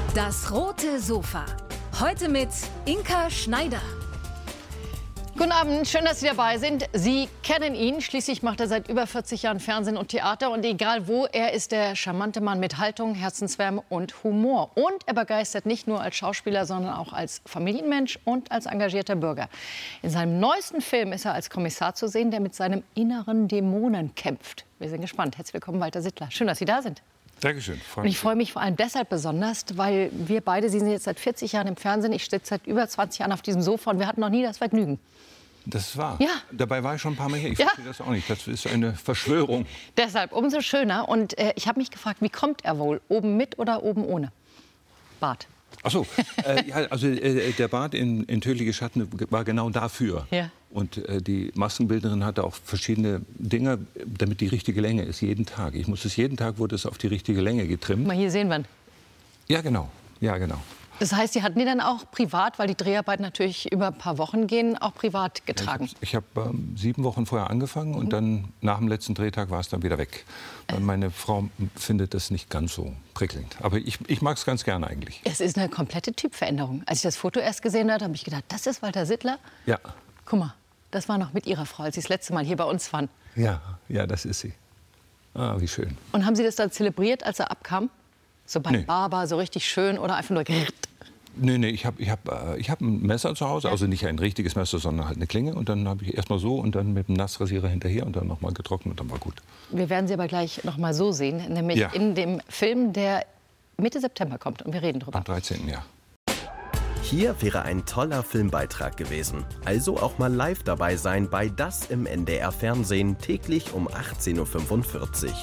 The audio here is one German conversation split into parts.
Das rote Sofa. Heute mit Inka Schneider. Guten Abend, schön, dass Sie dabei sind. Sie kennen ihn, schließlich macht er seit über 40 Jahren Fernsehen und Theater. Und egal wo, er ist der charmante Mann mit Haltung, Herzenswärme und Humor. Und er begeistert nicht nur als Schauspieler, sondern auch als Familienmensch und als engagierter Bürger. In seinem neuesten Film ist er als Kommissar zu sehen, der mit seinem inneren Dämonen kämpft. Wir sind gespannt. Herzlich willkommen, Walter Sittler. Schön, dass Sie da sind. Dankeschön. Und ich freue mich vor allem deshalb besonders, weil wir beide, Sie sind jetzt seit 40 Jahren im Fernsehen, ich sitze seit über 20 Jahren auf diesem Sofa und wir hatten noch nie das Vergnügen. Das ist wahr. Ja. Dabei war ich schon ein paar Mal hier. Ich Ja. verstehe das auch nicht. Das ist eine Verschwörung. Deshalb umso schöner. Und ich habe mich gefragt, wie kommt er wohl? Oben mit oder oben ohne? Bart. Ach so, ja, also der Bart in Tödliche Schatten war genau dafür. Ja. Und die Maskenbildnerin hatte auch verschiedene Dinge, damit die richtige Länge ist, jeden Tag. Ich muss es jeden Tag, wurde es auf die richtige Länge getrimmt. Mal hier sehen wir ihn. Ja, genau. Ja, genau. Das heißt, Sie hatten die dann auch privat, weil die Dreharbeiten natürlich über ein paar Wochen gehen, auch privat getragen? Ich habe 7 Wochen vorher angefangen und dann nach dem letzten Drehtag war es dann wieder weg. Weil meine Frau findet das nicht ganz so prickelnd. Aber ich mag es ganz gerne eigentlich. Es ist eine komplette Typveränderung. Als ich das Foto erst gesehen habe, habe ich gedacht, das ist Walter Sittler. Ja. Guck mal, das war noch mit Ihrer Frau, als Sie das letzte Mal hier bei uns waren. Ja, das ist sie. Ah, wie schön. Und haben Sie das dann zelebriert, als er abkam? So beim Nee. Barber, so richtig schön oder einfach nur... Nee, ich hab ein Messer zu Hause, also nicht ein richtiges Messer, sondern halt eine Klinge. Und dann habe ich erst mal so und dann mit dem Nassrasierer hinterher und dann noch mal getrocknet und dann war gut. Wir werden Sie aber gleich noch mal so sehen, nämlich Ja. in dem Film, der Mitte September kommt. Und wir reden drüber. Am 13. Ja. Hier wäre ein toller Filmbeitrag gewesen. Also auch mal live dabei sein bei Das im NDR Fernsehen, täglich um 18:45 Uhr.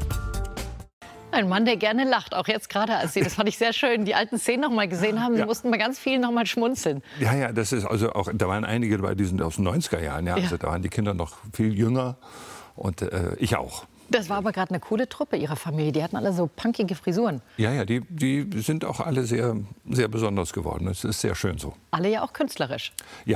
Ein Mann, der gerne lacht, auch jetzt gerade als Sie. Das fand ich sehr schön. Die alten Szenen noch mal gesehen haben, Sie Ja. mussten bei ganz vielen noch mal schmunzeln. Ja, das ist also auch, da waren einige dabei, die sind aus den 90er Jahren. Ja. Ja. Also da waren die Kinder noch viel jünger und ich auch. Das war aber gerade eine coole Truppe, Ihrer Familie. Die hatten alle so punkige Frisuren. Ja, die sind auch alle sehr, sehr besonders geworden. Es ist sehr schön so. Alle ja auch künstlerisch. Ja,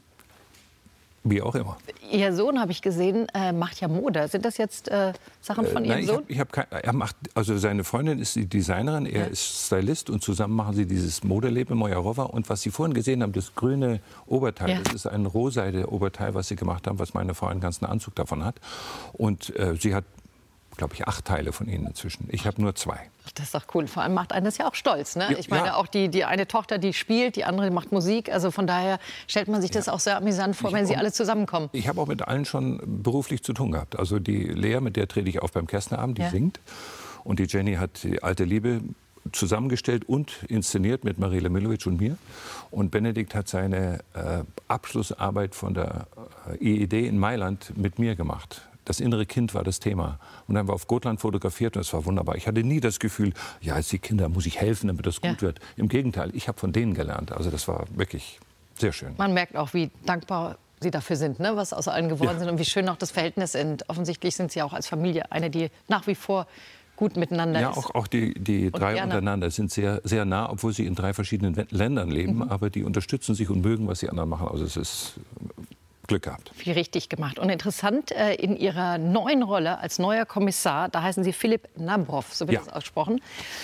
wie auch immer. Ihr Sohn, habe ich gesehen, macht ja Mode. Sind das jetzt Sachen von Ihrem Sohn? Er macht, also seine Freundin ist die Designerin, er ist Stylist und zusammen machen sie dieses Modelabel Mojarova. Und was Sie vorhin gesehen haben, das grüne Oberteil, Ja. das ist ein Rohseide-Oberteil, was sie gemacht haben, was meine Frau einen ganzen Anzug davon hat. Und sie hat, glaube ich, 8 Teile von ihnen inzwischen. Ich habe nur 2. Das ist doch cool. Vor allem macht einen das ja auch stolz. Ne? Ja, Ich meine, ja. auch die eine Tochter, die spielt, die andere macht Musik. Also von daher stellt man sich das auch sehr amüsant vor, wenn sie alle zusammenkommen. Ich habe auch mit allen schon beruflich zu tun gehabt. Also die Lea, mit der trete ich auf beim Kästnerabend, die Ja. singt. Und die Jenny hat die alte Liebe zusammengestellt und inszeniert mit Marile Milovic und mir. Und Benedikt hat seine Abschlussarbeit von der IED in Mailand mit mir gemacht. Das innere Kind war das Thema. Und dann haben wir auf Gotland fotografiert und es war wunderbar. Ich hatte nie das Gefühl, ja, als die Kinder muss ich helfen, damit das gut wird. Im Gegenteil, ich habe von denen gelernt. Also das war wirklich sehr schön. Man merkt auch, wie dankbar Sie dafür sind, ne? Was aus allen geworden Ja. sind und wie schön auch das Verhältnis ist. Offensichtlich sind Sie auch als Familie eine, die nach wie vor gut miteinander Ja, ist. auch die drei gerne. untereinander sind sehr, sehr nah, obwohl sie in 3 verschiedenen Ländern leben. Aber die unterstützen sich und mögen, was die anderen machen. Also es ist Glück gehabt. Viel richtig gemacht. Und interessant, in Ihrer neuen Rolle als neuer Kommissar, da heißen Sie Philipp Nabrov, so wird Ja. das ausgesprochen,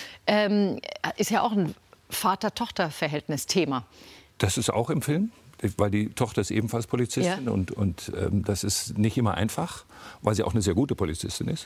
ist ja auch ein Vater-Tochter-Verhältnis-Thema. Das ist auch im Film, weil die Tochter ist ebenfalls Polizistin. Ja. Und das ist nicht immer einfach, weil sie auch eine sehr gute Polizistin ist.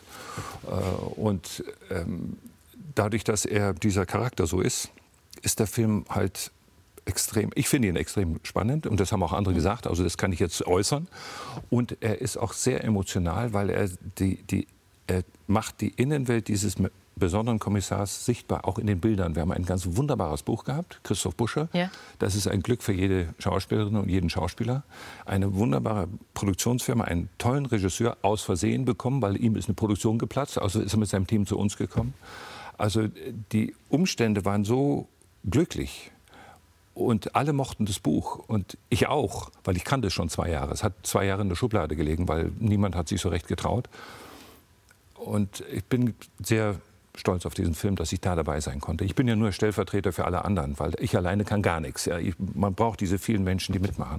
Dadurch, dass dieser Charakter so ist der Film halt extrem, ich finde ihn extrem spannend und das haben auch andere gesagt, also das kann ich jetzt äußern. Und er ist auch sehr emotional, weil er macht die Innenwelt dieses besonderen Kommissars sichtbar, auch in den Bildern. Wir haben ein ganz wunderbares Buch gehabt, Christoph Buscher. Ja. Das ist ein Glück für jede Schauspielerin und jeden Schauspieler. Eine wunderbare Produktionsfirma, einen tollen Regisseur aus Versehen bekommen, weil ihm ist eine Produktion geplatzt, also ist er mit seinem Team zu uns gekommen. Also die Umstände waren so glücklich. Und alle mochten das Buch und ich auch, weil ich kannte es schon 2 Jahre. Es hat 2 Jahre in der Schublade gelegen, weil niemand hat sich so recht getraut. Und ich bin sehr stolz auf diesen Film, dass ich da dabei sein konnte. Ich bin ja nur Stellvertreter für alle anderen, weil ich alleine kann gar nichts. Ja. Man braucht diese vielen Menschen, die mitmachen.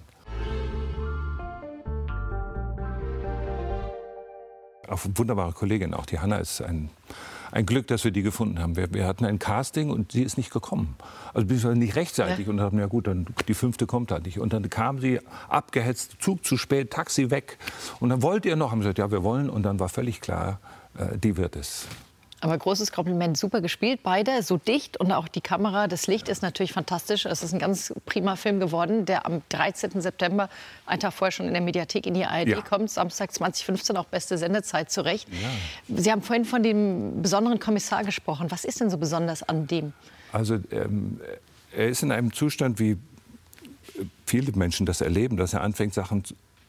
Auch wunderbare Kollegin, auch die Hanna ist ein ein Glück, dass wir die gefunden haben. Wir hatten ein Casting und sie ist nicht gekommen. Also beziehungsweise nicht rechtzeitig. Und dachten, ja gut, dann die 5. kommt halt nicht. Und dann kam sie abgehetzt, Zug zu spät, Taxi weg. Und dann wollt ihr noch, haben sie gesagt, ja, wir wollen. Und dann war völlig klar, die wird es. Aber großes Kompliment, super gespielt, beide, so dicht und auch die Kamera, das Licht ist natürlich fantastisch. Es ist ein ganz prima Film geworden, der am 13. September, einen Tag vorher schon in der Mediathek in die ARD kommt, Samstag 2015, auch beste Sendezeit zurecht. Ja. Sie haben vorhin von dem besonderen Kommissar gesprochen. Was ist denn so besonders an dem? Also er ist in einem Zustand, wie viele Menschen das erleben, dass er anfängt, Sachen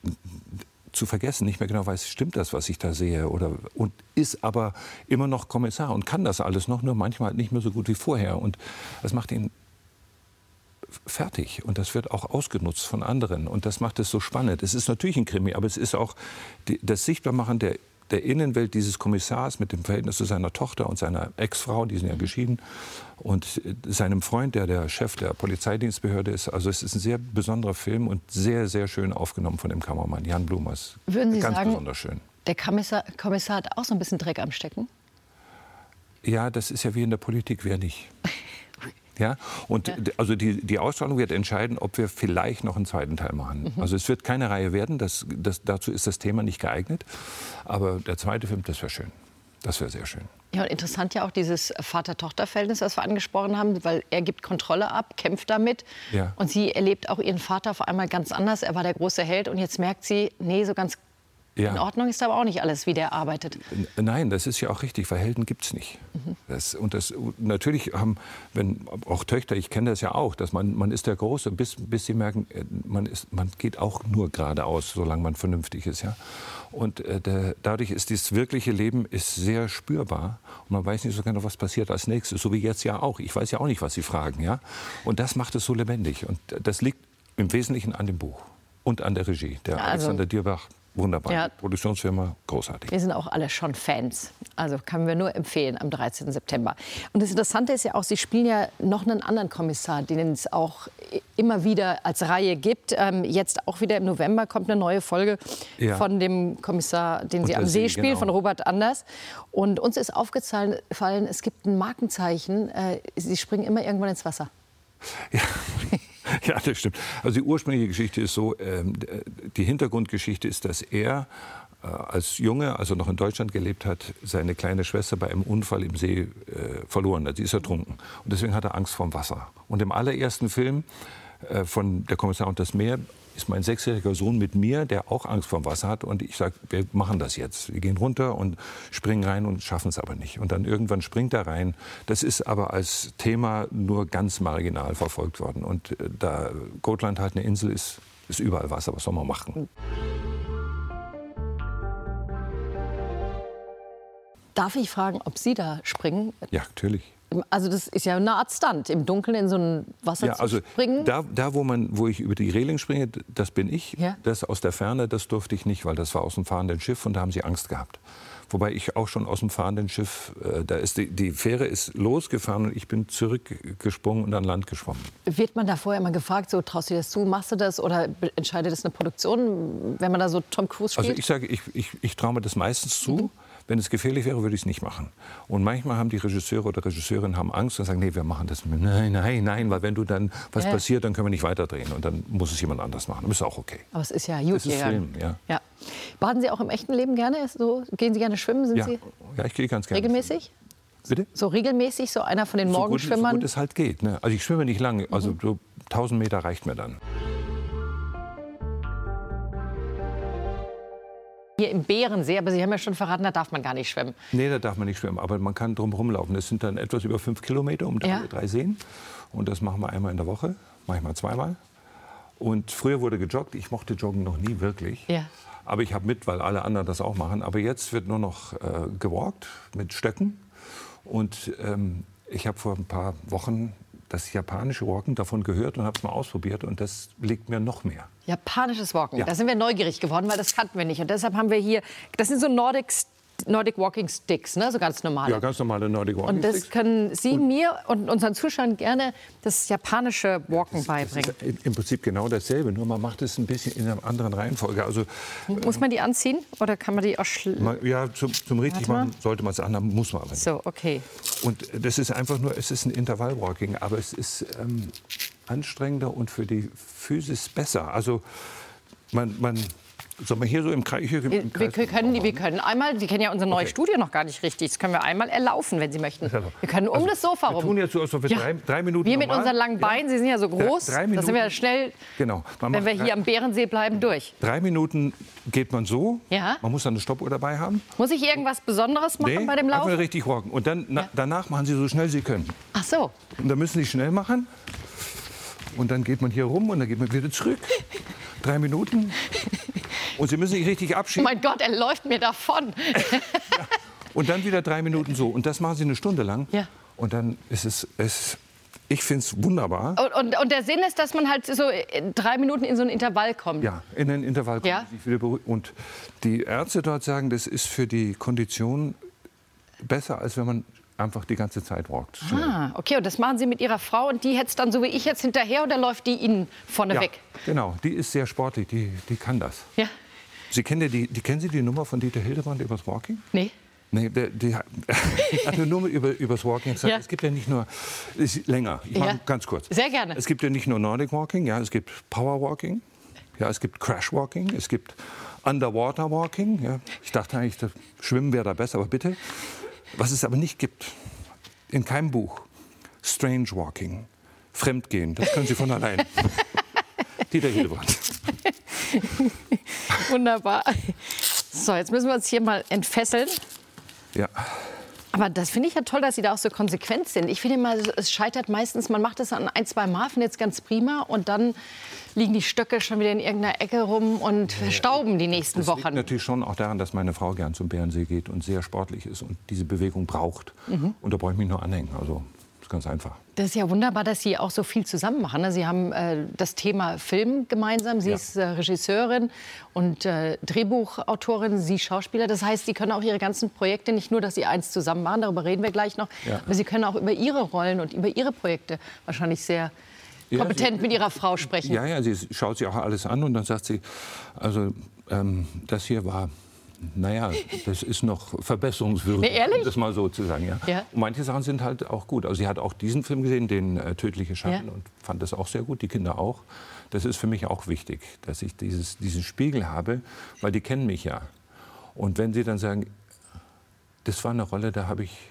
zu vergessen, nicht mehr genau weiß, stimmt das, was ich da sehe, und ist aber immer noch Kommissar und kann das alles noch, nur manchmal nicht mehr so gut wie vorher. Und das macht ihn fertig und das wird auch ausgenutzt von anderen und das macht es so spannend. Es ist natürlich ein Krimi, aber es ist auch das Sichtbarmachen der Innenwelt dieses Kommissars mit dem Verhältnis zu seiner Tochter und seiner Ex-Frau, die sind ja geschieden, und seinem Freund, der Chef der Polizeidienstbehörde ist. Also es ist ein sehr besonderer Film und sehr, sehr schön aufgenommen von dem Kameramann Jan Blumers. Würden Sie ganz sagen, besonders schön. Der Kommissar hat auch so ein bisschen Dreck am Stecken? Ja, das ist ja wie in der Politik, wer nicht. Ja, und also die Ausstrahlung wird entscheiden, ob wir vielleicht noch einen zweiten Teil machen. Also es wird keine Reihe werden, dazu ist das Thema nicht geeignet. Aber der zweite Film, das wäre schön. Das wäre sehr schön. Ja, und interessant ja auch dieses Vater-Tochter-Verhältnis, das wir angesprochen haben, weil er gibt Kontrolle ab, kämpft damit. Ja. Und sie erlebt auch ihren Vater auf einmal ganz anders. Er war der große Held und jetzt merkt sie, nee, so ganz in Ordnung ist aber auch nicht alles, wie der arbeitet. Nein, das ist ja auch richtig, weil Helden gibt es nicht. Natürlich haben, auch Töchter, ich kenne das ja auch, dass man ist der Große, bis sie merken, man geht auch nur geradeaus, solange man vernünftig ist. Ja? Und dadurch ist das wirkliche Leben ist sehr spürbar und man weiß nicht so genau, was passiert als nächstes, so wie jetzt ja auch. Ich weiß ja auch nicht, was Sie fragen. Ja? Und das macht es so lebendig und das liegt im Wesentlichen an dem Buch und an der Regie. Der Alexander Dierbach. Wunderbar. Ja. Produktionsfirma, großartig. Wir sind auch alle schon Fans. Also können wir nur empfehlen am 13. September. Und das Interessante ist ja auch, Sie spielen ja noch einen anderen Kommissar, den es auch immer wieder als Reihe gibt. Jetzt auch wieder im November kommt eine neue Folge von dem Kommissar, den Sie am See spielen, von Robert Anders. Und uns ist aufgefallen, es gibt ein Markenzeichen. Sie springen immer irgendwann ins Wasser. Ja. Ja, das stimmt. Also die ursprüngliche Geschichte ist so, die Hintergrundgeschichte ist, dass er als Junge, als er noch in Deutschland gelebt hat, seine kleine Schwester bei einem Unfall im See verloren hat. Sie ist ertrunken. Und deswegen hat er Angst vorm Wasser. Und im allerersten Film von Der Kommissar und das Meer ist mein 6-jähriger Sohn mit mir, der auch Angst vorm Wasser hat. Und ich sage, wir machen das jetzt. Wir gehen runter und springen rein und schaffen es aber nicht. Und dann irgendwann springt er rein. Das ist aber als Thema nur ganz marginal verfolgt worden. Und da Gotland halt eine Insel ist, ist überall Wasser. Was soll man machen? Darf ich fragen, ob Sie da springen? Ja, natürlich. Also das ist ja eine Art Stunt, im Dunkeln in so ein Wasser zu springen. Da wo ich über die Reling springe, das bin ich. Ja? Das aus der Ferne, das durfte ich nicht, weil das war aus dem fahrenden Schiff und da haben sie Angst gehabt. Wobei ich auch schon aus dem fahrenden Schiff, da ist die Fähre ist losgefahren und ich bin zurückgesprungen und an Land geschwommen. Wird man da vorher immer gefragt, so traust du dir das zu, machst du das oder entscheidet das eine Produktion, wenn man da so Tom Cruise spielt? Also ich sage, ich traue mir das meistens zu. Wenn es gefährlich wäre, würde ich es nicht machen. Und manchmal haben die Regisseure oder Regisseurinnen haben Angst und sagen, nee, wir machen das. Nein, weil wenn du dann was passiert, dann können wir nicht weiterdrehen. Und dann muss es jemand anders machen. Das ist auch okay. Aber es ist ja gut. Das ist Film, ja. Baden Sie auch im echten Leben gerne? So, gehen Sie gerne schwimmen? Sind Sie ich gehe ganz gerne. Regelmäßig? Bitte? So regelmäßig, so einer von den Morgenschwimmern? So gut es halt geht. Ne? Also ich schwimme nicht lange. Also so 1000 Meter reicht mir dann. Hier im Bärensee, aber Sie haben ja schon verraten, da darf man gar nicht schwimmen. Nee, da darf man nicht schwimmen, aber man kann drum rumlaufen. Das sind dann etwas über 5 Kilometer um 3 Seen. Und das machen wir einmal in der Woche, manchmal zweimal. Und früher wurde gejoggt. Ich mochte Joggen noch nie wirklich. Ja. Aber ich habe mit, weil alle anderen das auch machen. Aber jetzt wird nur noch gewalkt mit Stöcken. Und ich habe vor ein paar Wochen das japanische Walken davon gehört und habe es mal ausprobiert. Und das liegt mir noch mehr. Japanisches Walken, da sind wir neugierig geworden, weil das kannten wir nicht. Und deshalb haben wir hier, das sind so Nordic Nordic Walking Sticks, ne? So ganz normale. Ja, ganz normale Nordic Walking Und das Sticks. können Sie mir und unseren Zuschauern gerne das japanische Walken beibringen. Das ist im Prinzip genau dasselbe, nur man macht es ein bisschen in einer anderen Reihenfolge. Also, Muss man die anziehen oder kann man die auch ja, zum richtig machen sollte man es anhaben, muss man aber nicht. So, okay. Und das ist einfach nur, es ist ein Intervallwalking, aber es ist anstrengender und für die Physis besser. Also soll man hier so im Kreis? Wir können einmal, wir kennen ja unser neues Studio noch gar nicht richtig. Das können wir einmal erlaufen, wenn Sie möchten. Wir können um das Sofa rum. Wir tun jetzt so, als ob wir drei Minuten Wir mit unseren langen Beinen, Sie sind ja so groß, 3 Minuten. da sind wir schnell, genau. wenn wir hier am Bärensee bleiben, durch. 3 Minuten geht man so. Ja. Man muss dann eine Stoppuhr dabei haben. Muss ich irgendwas Besonderes machen bei dem Laufen? Einfach richtig walken. Und dann, danach machen Sie so schnell Sie können. Ach so. Und dann müssen Sie schnell machen. Und dann geht man hier rum und dann geht man wieder zurück. 3 Minuten. Und Sie müssen sich richtig Oh abschieben. mein Gott, er läuft mir davon. Ja. Und dann wieder 3 Minuten so. Und das machen Sie eine Stunde lang. Ja. Und dann ist ich finde es wunderbar. Und der Sinn ist, dass man halt so 3 Minuten in so ein Intervall kommt. Ja, in den Intervall kommen Ja. Sie sich wieder beruhigen. Und die Ärzte dort sagen, das ist für die Kondition besser, als wenn man einfach die ganze Zeit walkt. Ah, okay, und das machen Sie mit Ihrer Frau und die hetzt dann so wie ich jetzt hinterher oder läuft die Ihnen vorne Ja, weg? genau. Die ist sehr sportlich, die kann das. Ja? Kennen Sie die Nummer von Dieter Hildebrand über das Walking? Nee. Nee, die hat eine Nummer über das Walking gesagt. Ja. Es gibt ja nicht nur, ist länger, ich mache ganz kurz. Sehr gerne. Es gibt ja nicht nur Nordic Walking, ja, es gibt Power Walking, ja, es gibt Crash Walking, es gibt Underwater Walking. Ja. Ich dachte eigentlich, das Schwimmen wäre da besser, aber bitte. Was es aber nicht gibt, in keinem Buch, Strange Walking, Fremdgehen, das können Sie von allein. Dieter Hildebrand. Wunderbar. So, jetzt müssen wir uns hier mal entfesseln. Ja. Aber das finde ich ja toll, dass Sie da auch so konsequent sind. Ich finde immer, es scheitert meistens, man macht das an 1, 2 Mal, findet es ganz prima und dann liegen die Stöcke schon wieder in irgendeiner Ecke rum und verstauben die nächsten Das Wochen. liegt natürlich schon auch daran, dass meine Frau gern zum Bärensee geht und sehr sportlich ist und diese Bewegung braucht. Und da brauche ich mich nur anhängen. Also, das ist ganz einfach. Das ist ja wunderbar, dass Sie auch so viel zusammen machen. Ne? Sie haben das Thema Film gemeinsam. Sie ist Regisseurin und Drehbuchautorin, Sie Schauspieler. Das heißt, Sie können auch Ihre ganzen Projekte, nicht nur, dass Sie eins zusammen machen, darüber reden wir gleich noch, aber Sie können auch über Ihre Rollen und über Ihre Projekte wahrscheinlich sehr kompetent mit Ihrer Frau sprechen. Ja, sie schaut sich auch alles an und dann sagt sie, also das hier war, naja, das ist noch verbesserungswürdig, ehrlich? um das mal so zu sagen. Ja. Ja. Und manche Sachen sind halt auch gut. Also sie hat auch diesen Film gesehen, den Tödliche Schatten, und fand das auch sehr gut, die Kinder auch. Das ist für mich auch wichtig, dass ich diesen Spiegel habe, weil die kennen mich ja. Und wenn sie dann sagen, das war eine Rolle, da habe ich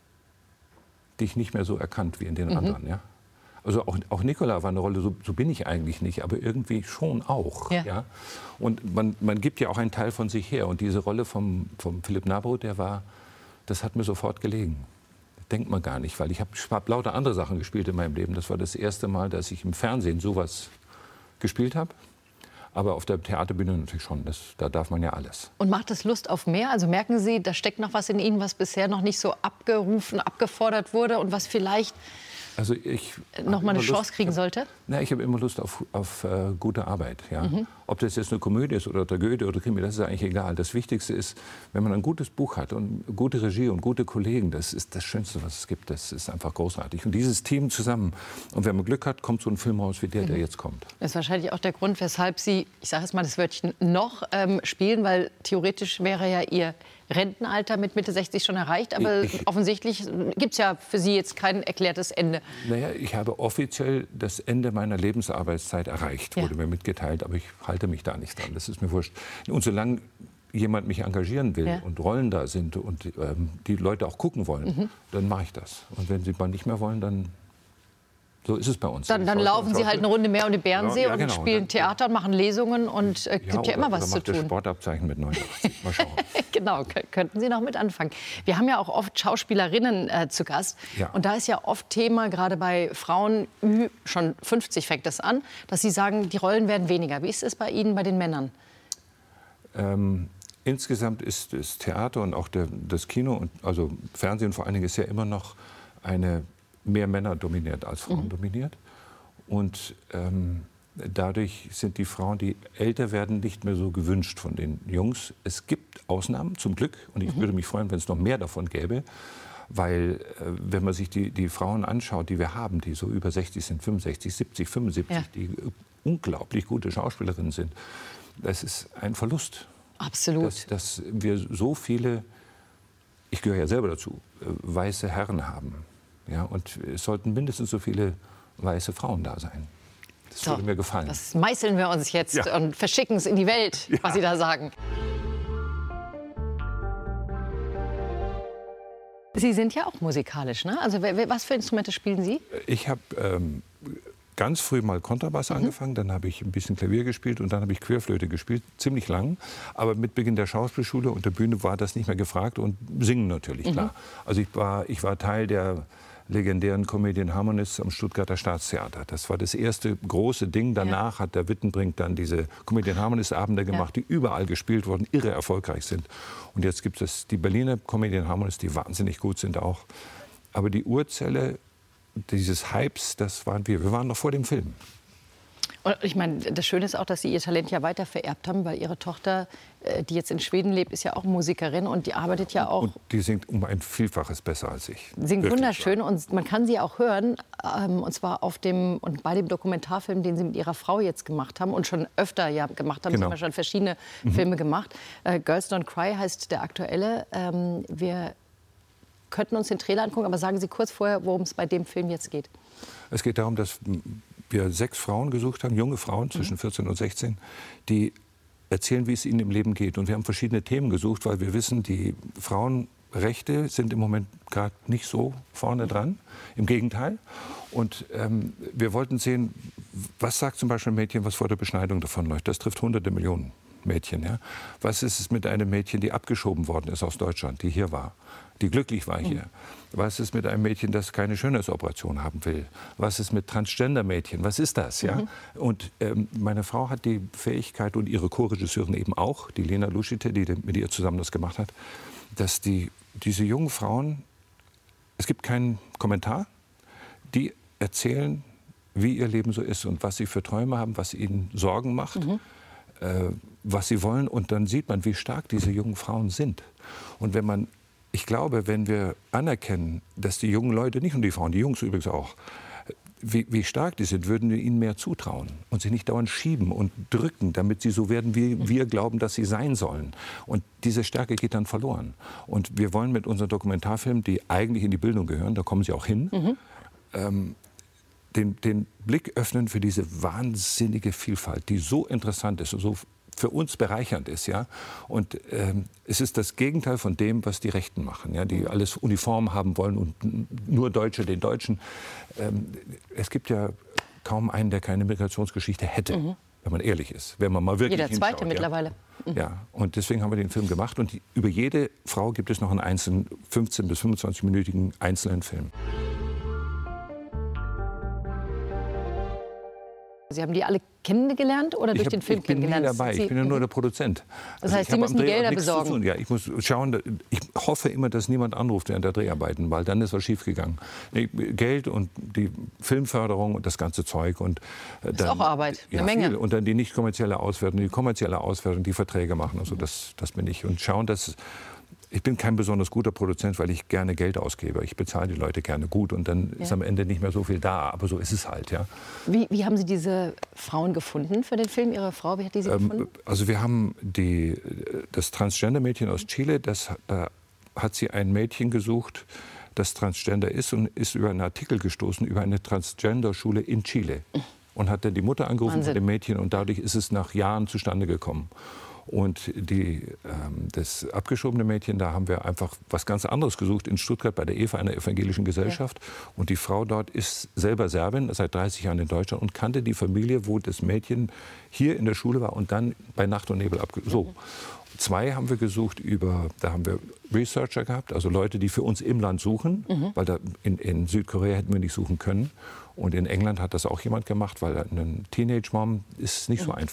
dich nicht mehr so erkannt wie in den anderen, ja. Also auch Nicola war eine Rolle, so bin ich eigentlich nicht, aber irgendwie schon auch. Ja. Und man gibt ja auch einen Teil von sich her. Und diese Rolle vom Philipp Nabro, das hat mir sofort gelegen. Denkt man gar nicht, weil ich habe lauter andere Sachen gespielt in meinem Leben. Das war das erste Mal, dass ich im Fernsehen sowas gespielt habe. Aber auf der Theaterbühne natürlich schon, da darf man ja alles. Und macht es Lust auf mehr? Also merken Sie, da steckt noch was in Ihnen, was bisher noch nicht so abgerufen, abgefordert wurde und was vielleicht Also ich noch mal eine Chance kriegen sollte? Ich habe immer Lust auf gute Arbeit. Ja. Ob das jetzt eine Komödie ist oder Tragödie oder Krimi, das ist eigentlich egal. Das Wichtigste ist, wenn man ein gutes Buch hat und gute Regie und gute Kollegen, das ist das Schönste, was es gibt. Das ist einfach großartig. Und dieses Team zusammen, und wenn man Glück hat, kommt so ein Film raus wie der jetzt kommt. Das ist wahrscheinlich auch der Grund, weshalb Sie, ich sage jetzt mal das Wörtchen noch, spielen, weil theoretisch wäre ja Ihr Rentenalter mit Mitte 60 schon erreicht, aber offensichtlich gibt es ja für Sie jetzt kein erklärtes Ende. Naja, ich habe offiziell das Ende meiner Lebensarbeitszeit erreicht, wurde mir mitgeteilt, aber ich halte mich da nicht dran, das ist mir wurscht. Und solange jemand mich engagieren will und Rollen da sind und die Leute auch gucken wollen, dann mache ich das. Und wenn sie mal nicht mehr wollen, dann so ist es bei uns. Dann laufen Sie halt eine Runde mehr um den Bärensee und genau. spielen Theater und machen Lesungen und gibt ja immer was zu tun. Das Sportabzeichen mit 89. Mal schauen. Genau, könnten Sie noch mit anfangen. Wir haben ja auch oft Schauspielerinnen zu Gast. Ja. Und da ist ja oft Thema, gerade bei Frauen, schon 50 fängt das an, dass sie sagen, die Rollen werden weniger. Wie ist es bei Ihnen, bei den Männern? Insgesamt ist das Theater und auch das Kino, und also Fernsehen vor allen Dingen, ist ja immer noch mehr Männer dominiert als Frauen dominiert. Und Dadurch sind die Frauen, die älter werden, nicht mehr so gewünscht von den Jungs. Es gibt Ausnahmen, zum Glück. Und ich würde mich freuen, wenn es noch mehr davon gäbe. Weil, wenn man sich die Frauen anschaut, die wir haben, die so über 60 sind, 65, 70, 75, die unglaublich gute Schauspielerinnen sind, das ist ein Verlust. Absolut. Dass wir so viele, ich gehöre ja selber dazu, weiße Herren haben. Ja, und es sollten mindestens so viele weiße Frauen da sein. Das würde mir gefallen. Das meißeln wir uns jetzt und verschicken es in die Welt, was Sie da sagen. Sie sind ja auch musikalisch, ne? Also was für Instrumente spielen Sie? Ich habe ganz früh mal Kontrabass angefangen, dann habe ich ein bisschen Klavier gespielt und dann habe ich Querflöte gespielt, ziemlich lang. Aber mit Beginn der Schauspielschule und der Bühne war das nicht mehr gefragt und Singen natürlich, klar. Also ich war Teil der legendären Comedian Harmonists am Stuttgarter Staatstheater. Das war das erste große Ding. Danach hat der Wittenbrink dann diese Comedian Harmonists Abende gemacht, die überall gespielt wurden, irre erfolgreich sind. Und jetzt gibt es die Berliner Comedian Harmonists, die wahnsinnig gut sind auch. Aber die Urzelle dieses Hypes, das waren wir. Wir waren noch vor dem Film. Und ich meine, das Schöne ist auch, dass Sie Ihr Talent ja weiter vererbt haben, weil Ihre Tochter, die jetzt in Schweden lebt, ist ja auch Musikerin und die arbeitet ja auch. Und die singt um ein Vielfaches besser als ich. Singt wirklich wunderschön und man kann sie auch hören, und zwar bei dem Dokumentarfilm, den Sie mit Ihrer Frau jetzt gemacht haben und schon öfter gemacht haben. Sie haben ja schon verschiedene Filme gemacht. Girls Don't Cry heißt der aktuelle. Wir könnten uns den Trailer angucken, aber sagen Sie kurz vorher, worum es bei dem Film jetzt geht. Es geht darum, dass wir 6 Frauen gesucht haben, junge Frauen zwischen 14 und 16, die erzählen, wie es ihnen im Leben geht. Und wir haben verschiedene Themen gesucht, weil wir wissen, die Frauenrechte sind im Moment gerade nicht so vorne dran. Im Gegenteil. Und wir wollten sehen, was sagt zum Beispiel ein Mädchen, was vor der Beschneidung davonläuft. Das trifft hunderte Millionen Mädchen. Ja? Was ist es mit einem Mädchen, die abgeschoben worden ist aus Deutschland, die hier war, die glücklich war hier? Was ist mit einem Mädchen, das keine Schönheitsoperation haben will? Was ist mit Transgender-Mädchen? Was ist das? Ja? Und meine Frau hat die Fähigkeit, und ihre Co-Regisseurin eben auch, die Lena Luschite, die mit ihr zusammen das gemacht hat, dass diese jungen Frauen, es gibt keinen Kommentar, die erzählen, wie ihr Leben so ist und was sie für Träume haben, was ihnen Sorgen macht. Was sie wollen, und dann sieht man, wie stark diese jungen Frauen sind. Und ich glaube, wenn wir anerkennen, dass die jungen Leute, nicht nur die Frauen, die Jungs übrigens auch, wie stark die sind, würden wir ihnen mehr zutrauen und sie nicht dauernd schieben und drücken, damit sie so werden, wie wir glauben, dass sie sein sollen. Und diese Stärke geht dann verloren. Und wir wollen mit unseren Dokumentarfilmen, die eigentlich in die Bildung gehören, da kommen sie auch hin, den Blick öffnen für diese wahnsinnige Vielfalt, die so interessant ist und so für uns bereichernd ist. Ja? Und es ist das Gegenteil von dem, was die Rechten machen, ja? Die alles uniform haben wollen und nur Deutsche den Deutschen. Es gibt ja kaum einen, der keine Migrationsgeschichte hätte, wenn man ehrlich ist. Wenn man mal wirklich Jeder Zweite hinschaut, mittlerweile. Ja, und deswegen haben wir den Film gemacht. Und über jede Frau gibt es noch einen einzelnen 15- bis 25-minütigen einzelnen Film. Sie haben die alle kennengelernt oder durch den Film kennengelernt? Ich bin nie dabei, ich bin ja nur der Produzent. Das heißt, Sie müssen Gelder besorgen? Ja, ich muss schauen, ich hoffe immer, dass niemand anruft während der Dreharbeiten, weil dann ist was schiefgegangen. Geld und die Filmförderung und das ganze Zeug. Und das ist auch Arbeit, eine Menge. Viel. Und dann die nicht kommerzielle Auswertung, die kommerzielle Auswertung, die Verträge machen. Also das bin ich. Und schauen, dass... Ich bin kein besonders guter Produzent, weil ich gerne Geld ausgebe. Ich bezahle die Leute gerne gut und dann ist am Ende nicht mehr so viel da. Aber so ist es halt, ja. Wie haben Sie diese Frauen gefunden für den Film? Ihre Frau, wie hat die sie gefunden? Also wir haben das Transgender-Mädchen aus Chile, da hat sie ein Mädchen gesucht, das Transgender ist und ist über einen Artikel gestoßen über eine Transgender-Schule in Chile. Und hat dann die Mutter angerufen von dem Mädchen und dadurch ist es nach Jahren zustande gekommen. Und das abgeschobene Mädchen, da haben wir einfach was ganz anderes gesucht in Stuttgart bei der EVA, einer evangelischen Gesellschaft. Ja. Und die Frau dort ist selber Serbin, seit 30 Jahren in Deutschland und kannte die Familie, wo das Mädchen hier in der Schule war und dann bei Nacht und Nebel so. 2 haben wir gesucht da haben wir Researcher gehabt, also Leute, die für uns im Land suchen, weil da in Südkorea hätten wir nicht suchen können. Und in England hat das auch jemand gemacht, weil eine Teenage-Mom ist nicht so einfach.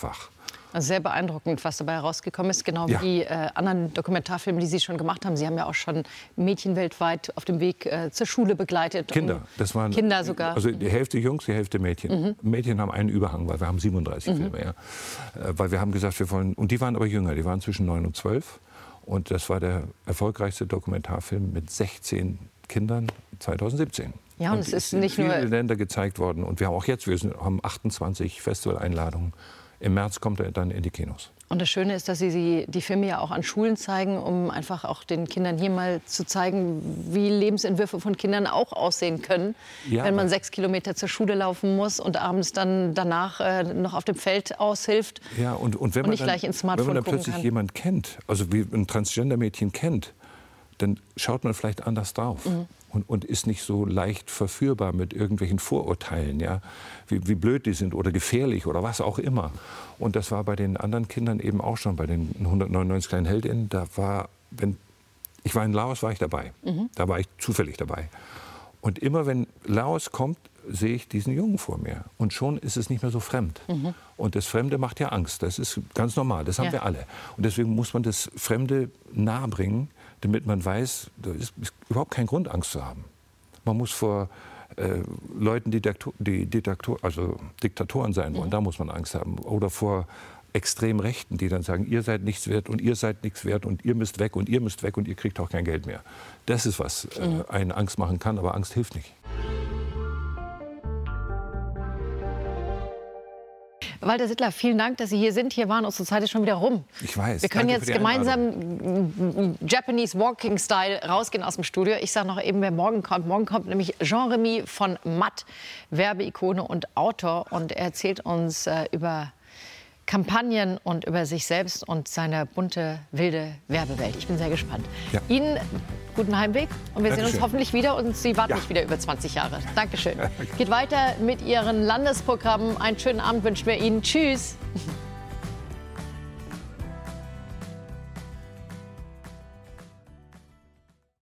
Also sehr beeindruckend, was dabei herausgekommen ist, genau wie die anderen Dokumentarfilme, die Sie schon gemacht haben. Sie haben ja auch schon Mädchen weltweit auf dem Weg zur Schule begleitet. Kinder, das waren Kinder sogar. Also die Hälfte Jungs, die Hälfte Mädchen. Mädchen haben einen Überhang, weil wir haben 37 Filme. Ja. Weil wir haben gesagt, wir wollen, und die waren aber jünger, die waren zwischen 9 und 12. Und das war der erfolgreichste Dokumentarfilm mit 16 Kindern 2017. Ja, und es ist nicht nur viele Länder gezeigt worden. Und wir haben auch jetzt, haben 28 Festivaleinladungen. Im März kommt er dann in die Kinos. Und das Schöne ist, dass Sie die Filme ja auch an Schulen zeigen, um einfach auch den Kindern hier mal zu zeigen, wie Lebensentwürfe von Kindern auch aussehen können, wenn man 6 Kilometer zur Schule laufen muss und abends dann danach noch auf dem Feld aushilft und wenn man nicht dann, gleich ins Smartphone wenn man dann plötzlich jemanden kennt, also wie ein Transgender-Mädchen kennt, dann schaut man vielleicht anders drauf. Und ist nicht so leicht verführbar mit irgendwelchen Vorurteilen, ja? Wie blöd die sind oder gefährlich oder was auch immer. Und das war bei den anderen Kindern eben auch schon, bei den 199 kleinen Heldinnen. Ich war in Laos, war ich dabei. Da war ich zufällig dabei. Und immer wenn Laos kommt, sehe ich diesen Jungen vor mir. Und schon ist es nicht mehr so fremd. Und das Fremde macht ja Angst. Das ist ganz normal. Das haben wir alle. Und deswegen muss man das Fremde nahebringen, damit man weiß, da ist überhaupt kein Grund, Angst zu haben. Man muss vor Leuten, die Diktatoren sein wollen, da muss man Angst haben. Oder vor extrem Rechten, die dann sagen, ihr seid nichts wert und ihr seid nichts wert und ihr müsst weg und ihr müsst weg und ihr kriegt auch kein Geld mehr. Das ist, was einen Angst machen kann, aber Angst hilft nicht. Walter Sittler, vielen Dank, dass Sie hier sind. Hier waren unsere Zeit ist schon wieder rum. Ich weiß. Wir können jetzt gemeinsam Japanese Walking Style rausgehen aus dem Studio. Ich sage noch eben, wer morgen kommt. Morgen kommt nämlich Jean-Remy von Matt, Werbeikone und Autor. Und er erzählt uns über Kampagnen und über sich selbst und seine bunte, wilde Werbewelt. Ich bin sehr gespannt. Ja. Ihnen guten Heimweg und wir sehen uns hoffentlich wieder und Sie warten nicht wieder über 20 Jahre. Dankeschön. Geht weiter mit Ihren Landesprogrammen. Einen schönen Abend wünschen wir Ihnen. Tschüss.